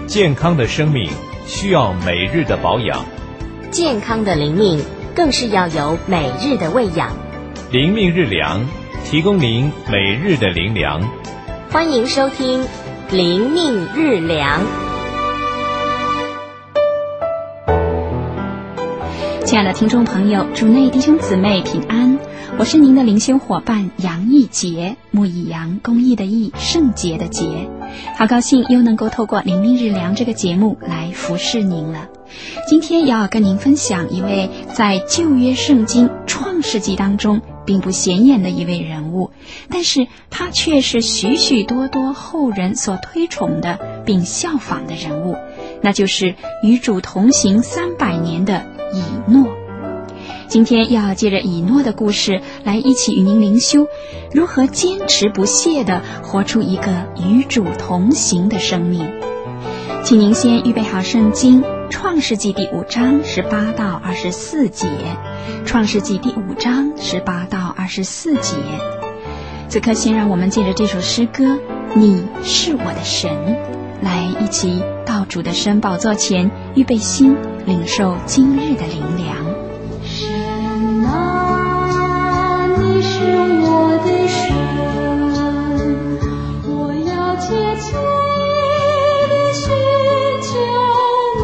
健康的生命需要每日的保养， 健康的灵命更是要有每日的喂养。 灵命日粮，提供您每日的灵粮。 欢迎收听灵命日粮。 亲爱的听众朋友，主内弟兄姊妹平安，我是您的灵修伙伴杨义杰，木以杨，公益的义，圣洁的洁。好高兴又能够透过灵命日粮这个节目来服侍您了。今天要跟您分享一位在旧约圣经创世纪当中并不显眼的一位人物，但是他却是许许多多后人所推崇的并效仿的人物，那就是与主同行300年的以诺。今天要借着以诺的故事来一起与您灵修，如何坚持不懈地活出一个与主同行的生命。请您先预备好圣经，创世纪第5章18到24节。创世纪第5章18到24节。此刻先让我们借着这首诗歌，你是我的神，来一起到主的神宝座前，预备心，领受今日的灵粮。 神啊，你是我的神，我要切切地寻求你，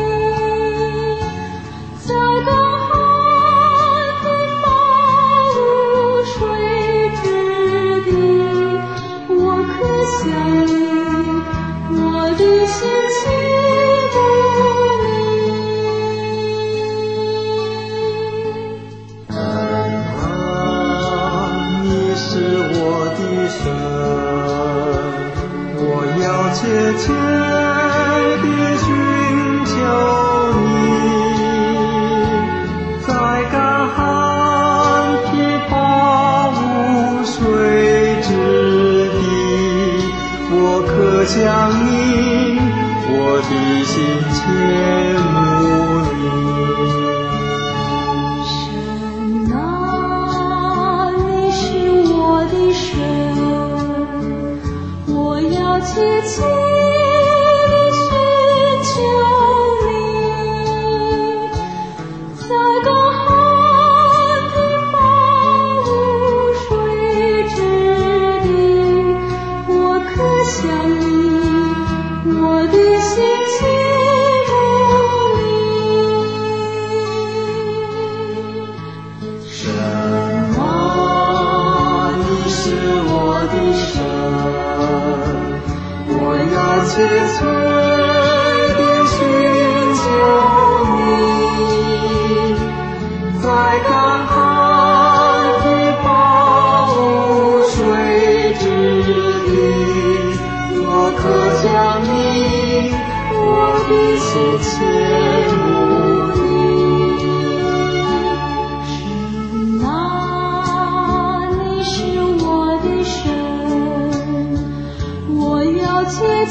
在干旱的乏无水之地，我渴想你，我的心情切切地寻求你，在干旱疲乏无水之地，我渴想你，我的心切慕你。 神啊，你是我的神，我要切切切切地寻求你，在干旱疲乏无水之地，我渴想你，我的心切慕你。神啊，你是我的神，我要切切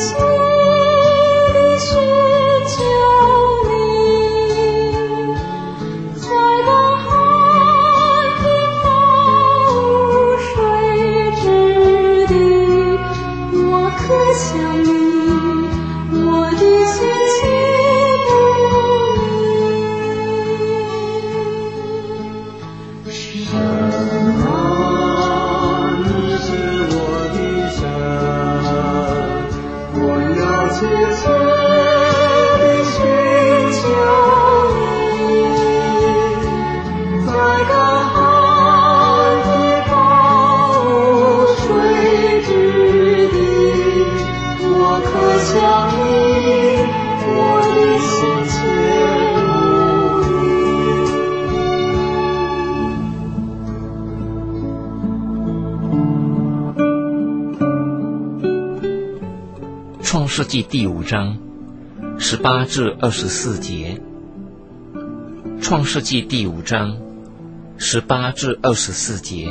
创世纪第5章18至24节。创世纪第5章18至24节。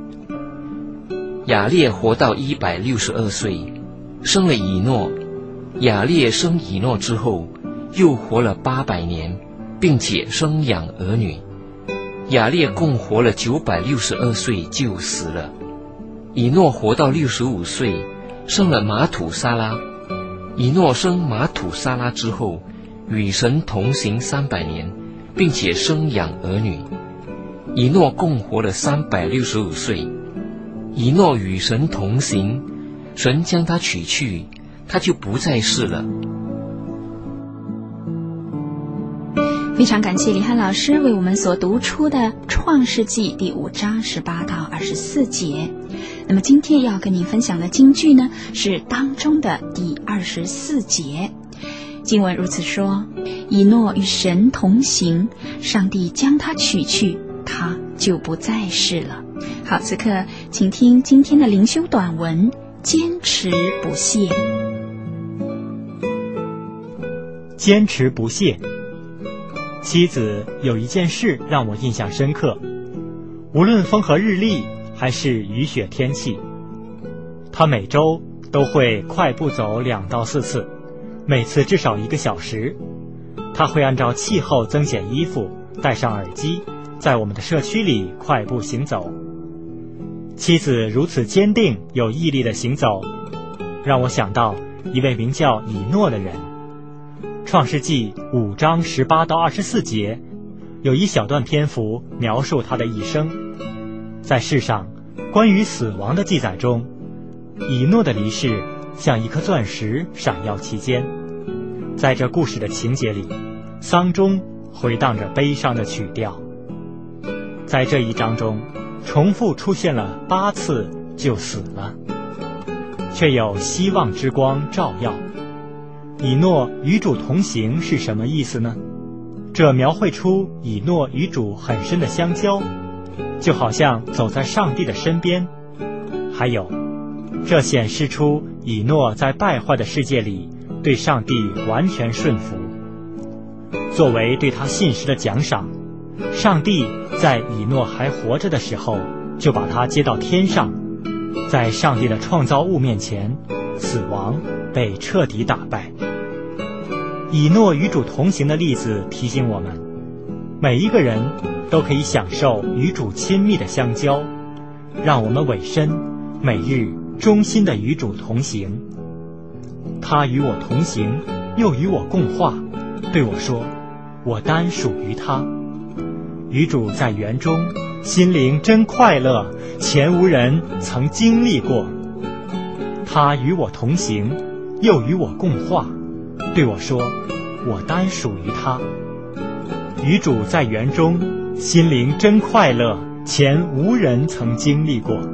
雅列活到162岁，生了以诺。雅列生以诺之后，又活了800年，并且生养儿女。雅列共活了962岁就死了。以诺活到65岁，生了马土沙拉。 以诺生马土沙拉之后，与神同行300年，并且生养儿女。以诺共活了365岁。以诺与神同行，神将他取去，他就不再世了。 非常感谢李翰老师为我们所读出的创世纪第5章18到24节。那么今天要跟您分享的经句呢，是当中的第24节。经文如此说：以诺与神同行，上帝将他取去，他就不再世了。好，此刻请听今天的灵修短文，坚持不懈。 坚持不懈。妻子有一件事让我印象深刻，无论风和日丽还是雨雪天气，她每周都会快步走2到4次，每次至少1个小时。她会按照气候增减衣服，戴上耳机，在我们的社区里快步行走。妻子如此坚定有毅力的行走，让我想到一位名叫以诺的人。创世纪5章18到24节有一小段篇幅描述他的一生。在世上关于死亡的记载中，以诺的离世像一颗钻石闪耀其间。在这故事的情节里，丧钟回荡着悲伤的曲调。在这一章中重复出现了8次就死了，却有希望之光照耀。以诺与主同行是什么意思呢？这描绘出以诺与主很深的相交，就好像走在上帝的身边。还有，这显示出以诺在败坏的世界里对上帝完全顺服。作为对他信实的奖赏，上帝在以诺还活着的时候就把他接到天上。在上帝的创造物面前，死亡被彻底打败。以诺与主同行的例子提醒我们，每一个人都可以享受与主亲密的相交。让我们委身，每日忠心的与主同行。他与我同行，又与我共话，对我说，我单属于他。与主在园中，心灵真快乐，前无人曾经历过。他与我同行，又与我共话，对我说，我单属于他。与主在园中，心灵真快乐，前无人曾经历过。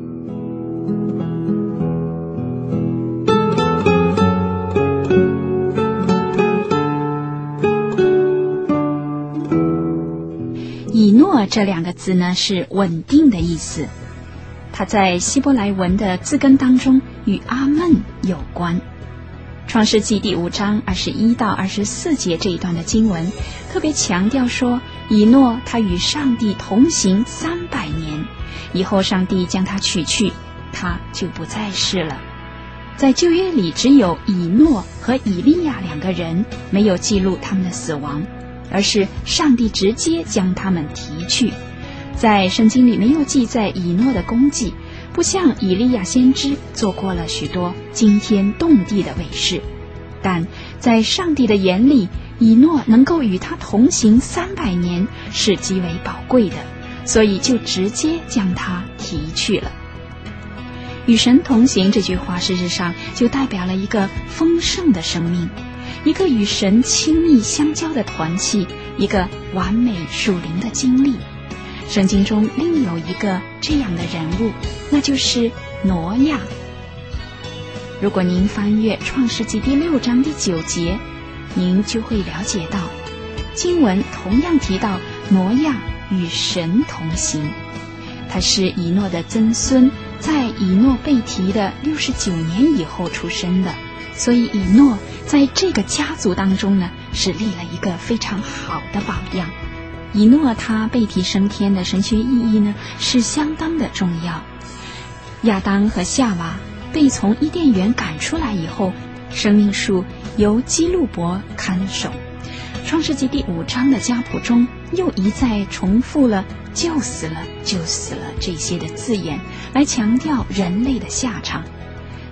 以诺这2个字呢，是稳定的意思。它在希伯来文的字根当中与阿们有关。创世纪第5章21到24节这一段的经文特别强调说，以诺他与上帝同行300年，以后上帝将他取去，他就不再世了。在旧约里只有以诺和以利亚2个人没有记录他们的死亡，而是上帝直接将他们提去。在圣经里没有记载以诺的功绩，不像以利亚先知做过了许多惊天动地的伟事，但在上帝的眼里，以诺能够与他同行300年是极为宝贵的，所以就直接将他提去了。与神同行这句话事实上就代表了一个丰盛的生命，一个与神亲密相交的团契，一个完美属灵的经历。圣经中另有一个这样的人物，那就是挪亚。如果您翻阅创世纪第6章第9节，您就会了解到，经文同样提到挪亚与神同行。他是以诺的曾孙，在以诺被提的69年以后出生的，所以以诺在这个家族当中呢，是立了一个非常好的榜样。以诺他被提升天的神学意义呢，是相当的重要。亚当和夏娃被从伊甸园赶出来以后，生命树由基路伯看守。创世纪第5章的家谱中又一再重复了就死了就死了这些的字眼，来强调人类的下场。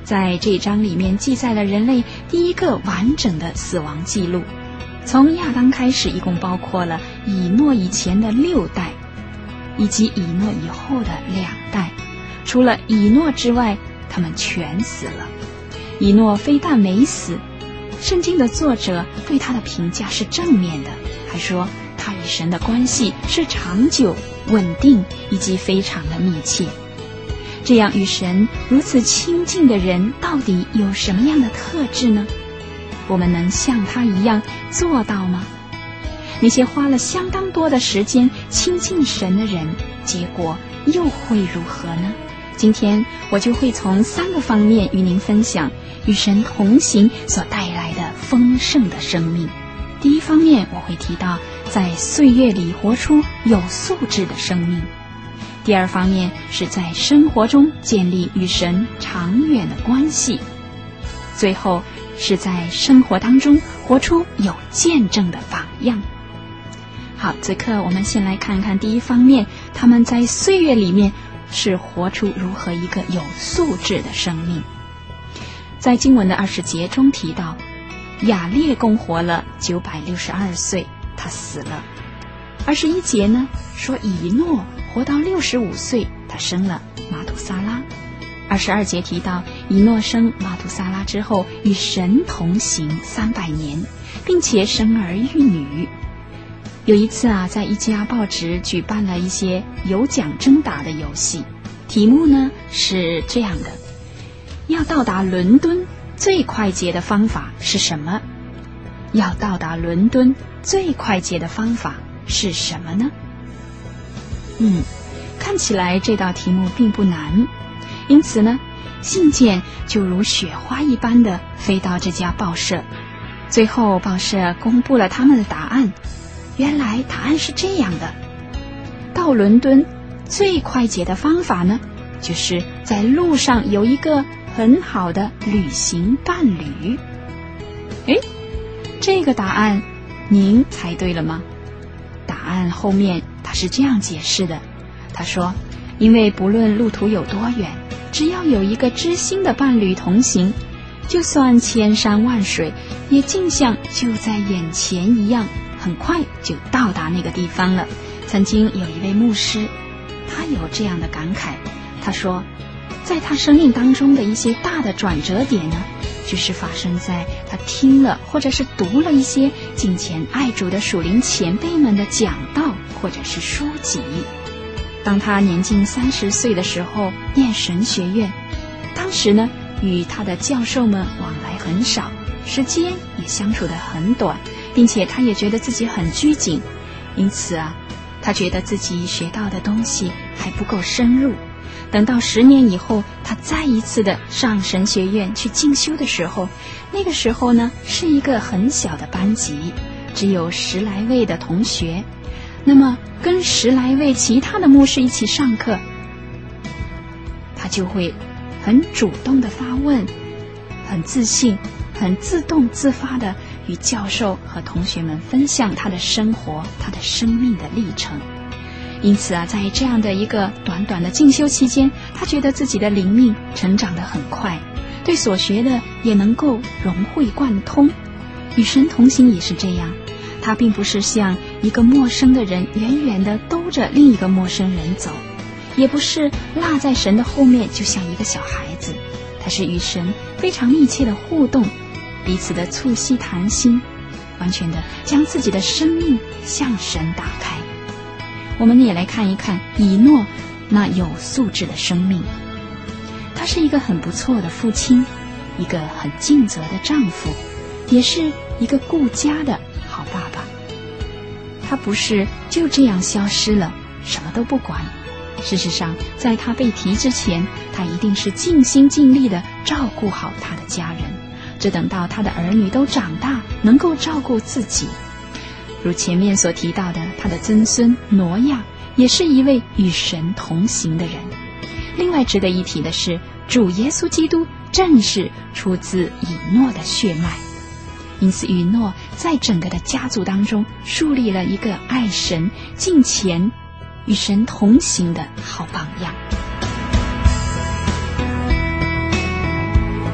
在这一章里面记载了人类第一个完整的死亡记录，从亚当开始，一共包括了以诺以前的6代，以及以诺以后的2代。除了以诺之外，他们全死了。以诺非但没死，圣经的作者对他的评价是正面的，还说他与神的关系是长久、稳定以及非常的密切。这样与神如此亲近的人到底有什么样的特质呢？我们能像他一样做到吗？那些花了相当多的时间亲近神的人，结果又会如何呢？今天我就会从3个方面与您分享与神同行所带来的丰盛的生命。第一方面，我会提到在岁月里活出有素质的生命。第二方面是在生活中建立与神长远的关系。最后是在生活当中活出有见证的榜样。好，此刻我们先来看看第一方面，他们在岁月里面是活出如何一个有素质的生命。在经文的20节中提到，亚列共活了962岁，他死了。21节呢说以诺活到65岁，他生了马土撒拉。22节提到以诺生马土撒拉之后与神同行300年，并且生儿育女。有一次在一家报纸举办了一些有奖征答的游戏，题目呢是这样的：要到达伦敦最快捷的方法是什么？要到达伦敦最快捷的方法是什么呢？看起来这道题目并不难，因此呢，信件就如雪花一般的飞到这家报社。最后报社公布了他们的答案，原来答案是这样的：到伦敦最快捷的方法呢，就是在路上有一个很好的旅行伴侣。这个答案您猜对了吗？答案后面他是这样解释的，他说，因为不论路途有多远，只要有一个知心的伴侣同行，就算千山万水也竟像就在眼前一样，很快就到达那个地方了。曾经有一位牧师，他有这样的感慨，他说，在他生命当中的一些大的转折点呢，就是发生在他听了或者是读了一些敬虔爱主的属灵前辈们的讲道或者是书籍。当他年近30岁的时候念神学院，当时呢与他的教授们往来很少，时间也相处得很短，并且他也觉得自己很拘谨，因此他觉得自己学到的东西还不够深入。等到10年以后，他再一次的上神学院去进修的时候，那个时候呢是一个很小的班级，只有10来位的同学。那么跟10来位其他的牧师一起上课，他就会很主动的发问，很自信，很自动自发的与教授和同学们分享他的生活，他的生命的历程。因此在这样的一个短短的进修期间，他觉得自己的灵命成长得很快，对所学的也能够融会贯通。与神同行也是这样，他并不是像一个陌生的人远远地兜着另一个陌生人走，也不是落在神的后面就像一个小孩子，他是与神非常密切的互动，彼此的促膝谈心，完全的将自己的生命向神打开。我们也来看一看以诺那有素质的生命。他是一个很不错的父亲，一个很尽责的丈夫，也是一个顾家的好爸爸。他不是就这样消失了，什么都不管。事实上，在他被提之前，他一定是尽心尽力地照顾好他的家人，只等到他的儿女都长大，能够照顾自己。如前面所提到的，他的曾孙挪亚也是一位与神同行的人。另外值得一提的是，主耶稣基督正是出自以诺的血脉，因此以诺在整个的家族当中树立了一个爱神、敬虔、与神同行的好榜样。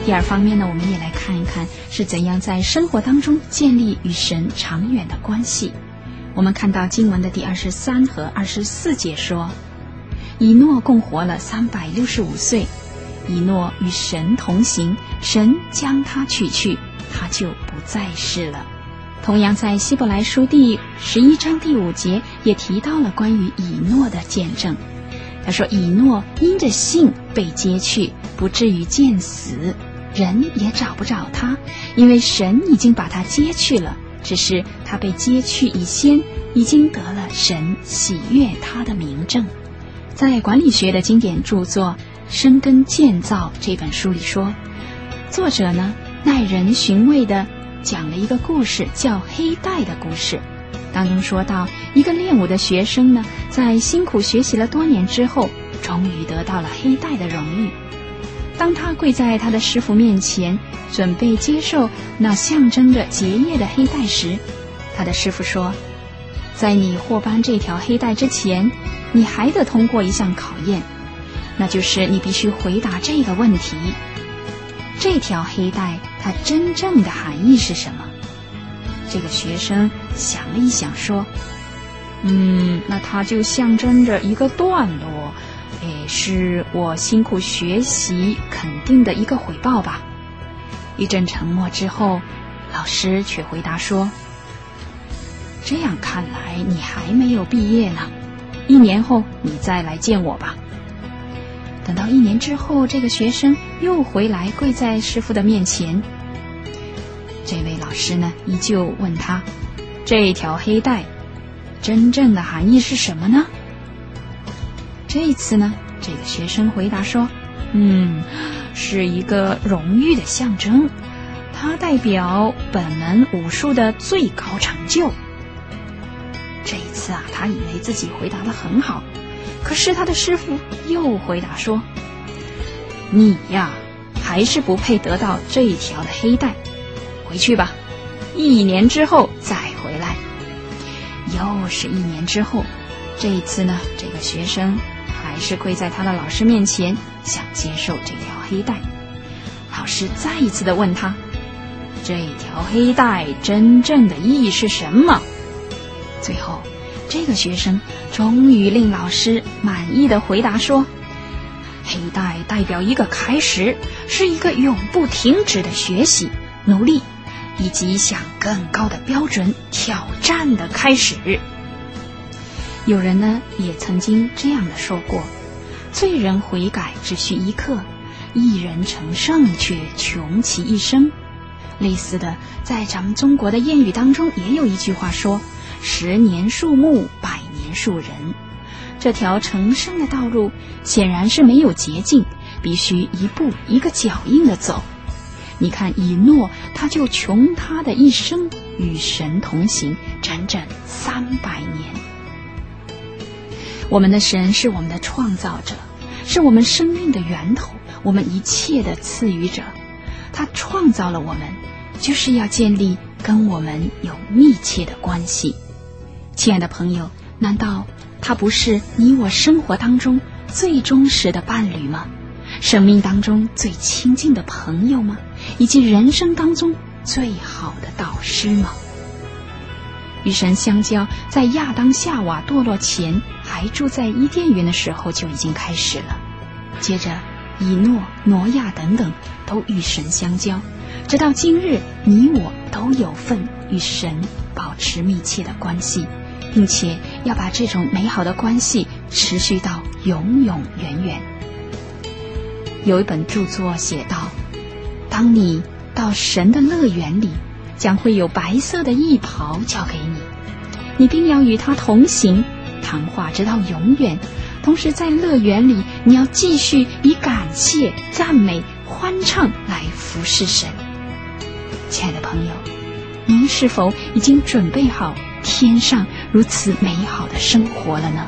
第二方面呢，我们也来看一看是怎样在生活当中建立与神长远的关系。我们看到经文的第23和24节说，以诺共活了365岁，以诺与神同行，神将他取去，他就不再世了。同样在希伯来书第11章第5节也提到了关于以诺的见证。他说，以诺因着信被接去，不至于见死，人也找不着他，因为神已经把他接去了，只是他被接去以先，已经得了神喜悦他的明证。在管理学的经典著作《生根建造》这本书里说，作者呢耐人寻味地讲了一个故事，叫黑带的故事。当中说到，一个练武的学生呢，在辛苦学习了多年之后，终于得到了黑带的荣誉。当他跪在他的师傅面前，准备接受那象征着结业的黑带时，他的师傅说，在你获颁这条黑带之前，你还得通过一项考验，那就是你必须回答这个问题：这条黑带它真正的含义是什么？这个学生想了一想说，那它就象征着一个段落，是我辛苦学习肯定的一个回报吧。一阵沉默之后，老师却回答说，这样看来你还没有毕业呢，1年后你再来见我吧。等到1年之后，这个学生又回来跪在师傅的面前，这位老师呢依旧问他，这条黑带真正的含义是什么呢？这一次呢，这个学生回答说，是一个荣誉的象征，它代表本门武术的最高成就。这一次啊，他以为自己回答得很好，可是他的师傅又回答说，你呀，还是不配得到这一条的黑带，回去吧，1年之后再回来。又是1年之后，这一次呢，这个学生还是跪在他的老师面前，想接受这条黑带。老师再一次的问他，这条黑带真正的意义是什么？最后，这个学生终于令老师满意的回答说，黑带代表一个开始，是一个永不停止的学习、努力以及向更高的标准挑战的开始。有人呢也曾经这样的说过，罪人悔改只需1刻，义人成圣却穷其一生。类似的，在咱们中国的谚语当中也有一句话说，10年树木，100年树人。这条成圣的道路显然是没有捷径，必须一步一个脚印的走。你看以诺，他就穷他的一生与神同行，整整300年。我们的神是我们的创造者，是我们生命的源头，我们一切的赐予者。他创造了我们，就是要建立跟我们有密切的关系。亲爱的朋友，难道他不是你我生活当中最忠实的伴侣吗？生命当中最亲近的朋友吗？以及人生当中最好的导师吗？与神相交，在亚当夏娃堕落前，还住在伊甸园的时候就已经开始了。接着以诺、挪亚等等都与神相交，直到今日，你我都有份与神保持密切的关系，并且要把这种美好的关系持续到永永远远。有一本著作写道，当你到神的乐园里，将会有白色的衣袍交给你，你并要与他同行，谈话直到永远。同时在乐园里，你要继续以感谢、赞美、欢唱来服侍神。亲爱的朋友，您是否已经准备好天上如此美好的生活了呢？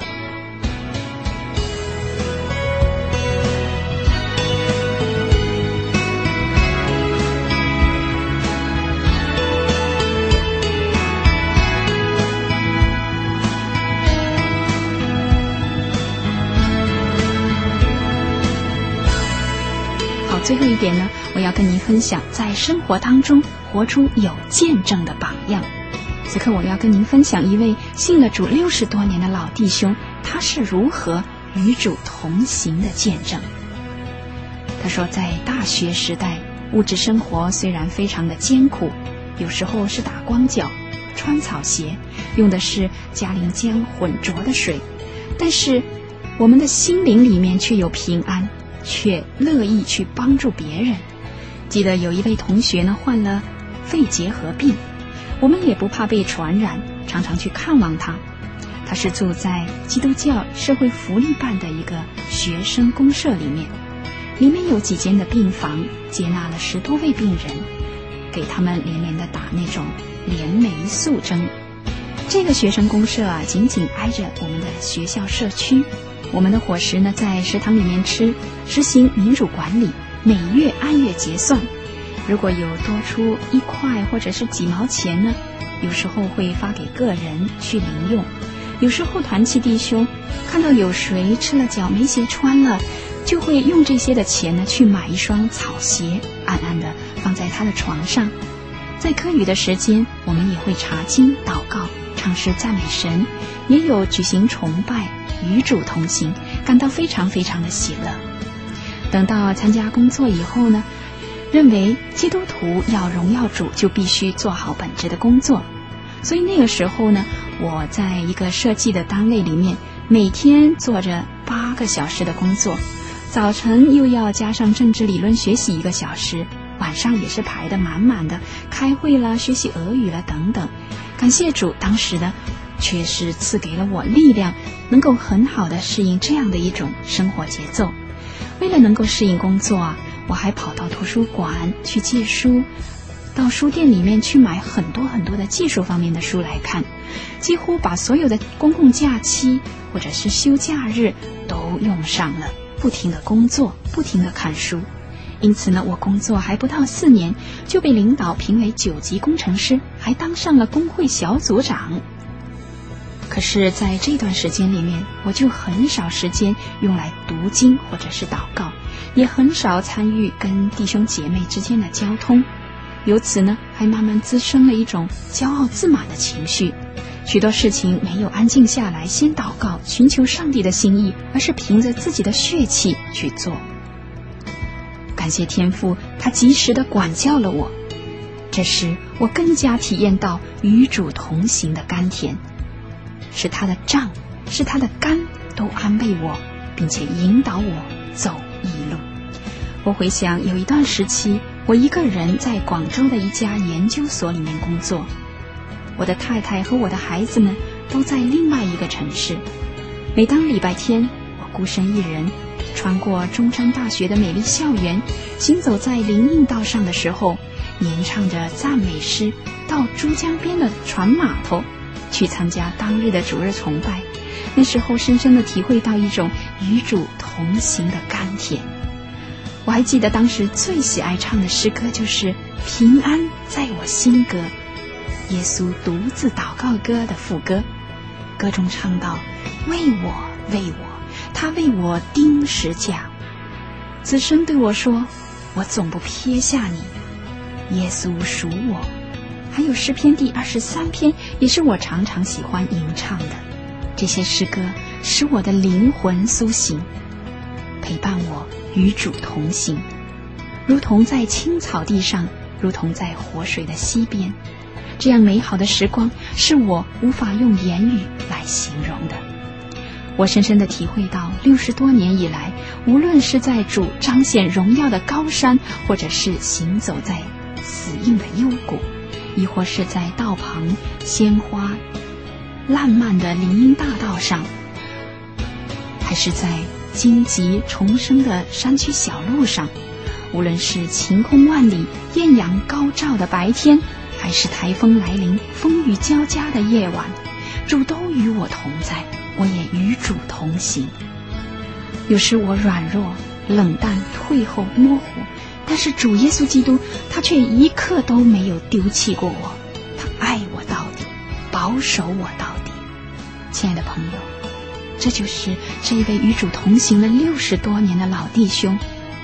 最后一点呢，我要跟您分享在生活当中活出有见证的榜样。此刻我要跟您分享一位信了主60多年的老弟兄，他是如何与主同行的见证。他说，在大学时代，物质生活虽然非常的艰苦，有时候是打光脚，穿草鞋，用的是嘉陵江浑浊的水，但是我们的心灵里面却有平安，却乐意去帮助别人。记得有一位同学呢患了肺结核病，我们也不怕被传染，常常去看望他。他是住在基督教社会福利办的一个学生公社里面，里面有几间的病房，接纳了10多位病人，给他们连连的打那种联霉素针。这个学生公社啊，紧紧挨着我们的学校社区。我们的伙食呢，在食堂里面吃，实行民主管理，每月按月结算。如果有多出1块或者是几毛钱呢，有时候会发给个人去零用。有时候团契弟兄看到有谁吃了脚没鞋穿了，就会用这些的钱呢去买一双草鞋，暗暗的放在他的床上。在课余的时间，我们也会查经祷告，唱诗赞美神，也有举行崇拜，与主同行，感到非常非常的喜乐。等到参加工作以后呢，认为基督徒要荣耀主，就必须做好本职的工作。所以那个时候呢，我在一个设计的单位里面，每天做着8个小时的工作，早晨又要加上政治理论学习1个小时，晚上也是排得满满的，开会啦，学习俄语了等等。感谢主，当时呢却是赐给了我力量，能够很好的适应这样的一种生活节奏。为了能够适应工作啊，我还跑到图书馆去借书，到书店里面去买很多很多的技术方面的书来看，几乎把所有的公共假期或者是休假日都用上了，不停的工作，不停的看书。因此呢，我工作还不到4年，就被领导评为9级工程师，还当上了工会小组长。可是在这段时间里面，我就很少时间用来读经或者是祷告，也很少参与跟弟兄姐妹之间的交通。由此呢，还慢慢滋生了一种骄傲自满的情绪，许多事情没有安静下来先祷告寻求上帝的心意，而是凭着自己的血气去做。感谢天父，他及时地管教了我。这时我更加体验到与主同行的甘甜，是他的杖，是他的竿都安慰我，并且引导我走义路。我回想有一段时期，我一个人在广州的一家研究所里面工作，我的太太和我的孩子们都在另外一个城市。每当礼拜天，我孤身一人穿过中山大学的美丽校园，行走在林荫道上的时候，吟唱着赞美诗，到珠江边的船码头去参加当日的主日崇拜。那时候深深地体会到一种与主同行的甘甜。我还记得当时最喜爱唱的诗歌就是平安在我心歌，耶稣独自祷告歌的副歌。歌中唱到，为我为我，他为我钉十架。子声对我说，我总不撇下你，耶稣属我。还有诗篇第23篇，也是我常常喜欢吟唱的。这些诗歌使我的灵魂苏醒，陪伴我与主同行，如同在青草地上，如同在活水的溪边。这样美好的时光是我无法用言语来形容的。我深深地体会到60多年以来，无论是在主彰显荣耀的高山，或者是行走在死荫的幽谷，亦或是在道旁鲜花烂漫的林荫大道上，还是在荆棘丛生的山区小路上，无论是晴空万里艳阳高照的白天，还是台风来临风雨交加的夜晚，主都与我同在，我也与主同行。有时我软弱冷淡退后模糊，但是主耶稣基督他却一刻都没有丢弃过我，他爱我到底，保守我到底。亲爱的朋友，这就是这一位与主同行了60多年的老弟兄，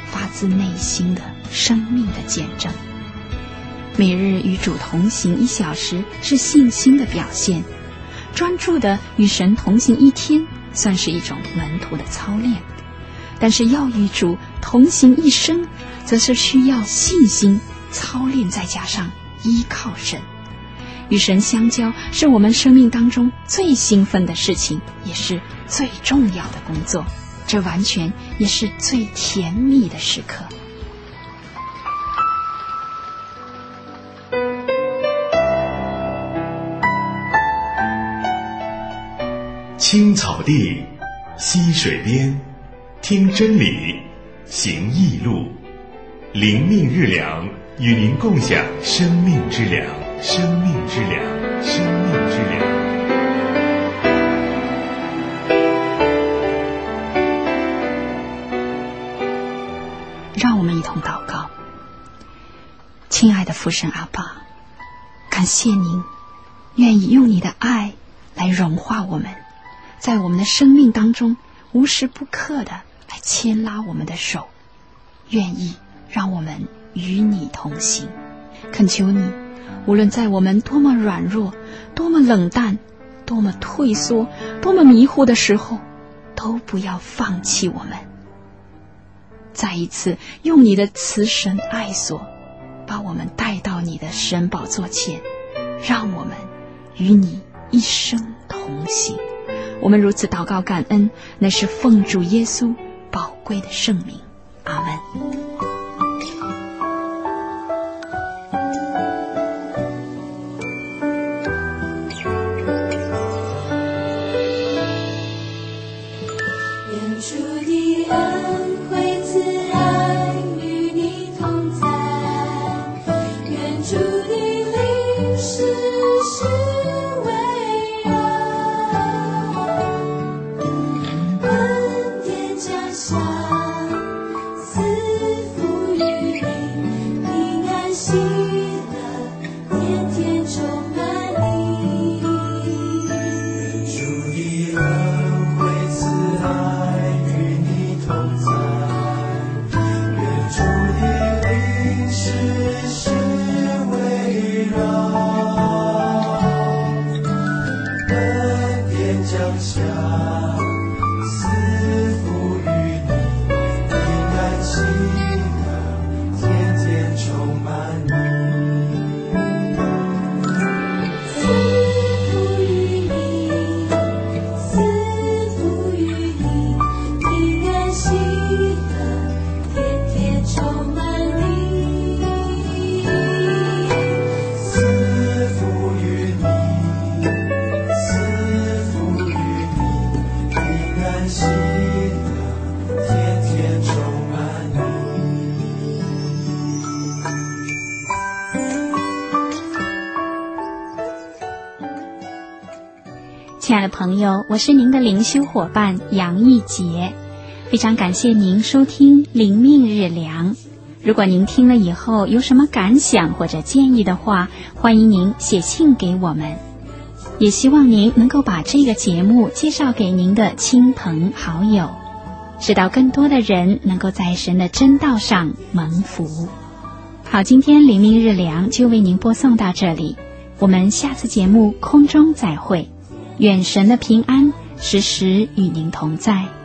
发自内心的生命的见证。每日与主同行1小时是信心的表现，专注的与神同行1天算是一种门徒的操练，但是要与主同行一生，则是需要信心操练，再加上依靠神。与神相交是我们生命当中最兴奋的事情，也是最重要的工作，这完全也是最甜蜜的时刻。 青草地，溪水边，听真理，行义路，灵命日粮，与您共享生命之粮，生命之粮，生命之粮。 让我们一同祷告。亲爱的父神阿爸，感谢您愿意用你的爱来融化我们，在我们的生命当中无时不刻的来牵拉我们的手，愿意让我们与你同行。恳求你，无论在我们多么软弱，多么冷淡，多么退缩，多么迷糊的时候，都不要放弃我们。再一次用你的慈神爱所把我们带到你的神宝座前，让我们与你一生同行。我们如此祷告感恩，乃是奉主耶稣宝贵的圣名。阿们。亲爱的朋友，我是您的灵修伙伴杨义杰，非常感谢您收听灵命日粮。如果您听了以后有什么感想或者建议的话，欢迎您写信给我们，也希望您能够把这个节目介绍给您的亲朋好友，使到更多的人能够在神的真道上蒙福。好，今天灵命日粮就为您播送到这里，我们下次节目空中再会，愿神的平安时时与您同在。